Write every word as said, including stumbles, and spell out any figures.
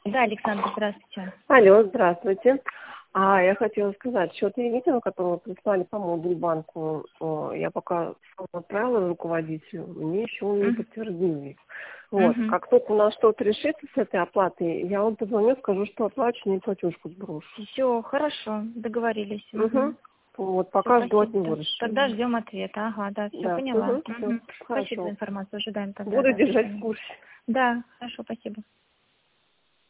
Да, Александр, здравствуйте. Алло, здравствуйте. А я хотела сказать, счет я видела, который вы прислали по модуль банку. О, Я пока сам отправила руководителю, мне еще он не Мгм. подтвердил их. Вот, Мгм. как только у нас что-то решится с этой оплатой, я вам позвоню, скажу, что оплачу, не платежку сброшу. Все, хорошо, договорились. Угу. Угу. Вот, Все, пока жду от спасибо. него Т- Тогда решения. ждем ответа. Ага, да, все Да, поняла. угу, все, Мгм. Спасибо за хорошо. информацию. Ожидаем тогда, Буду да, держать в созвоним. курсе. Да, хорошо, спасибо.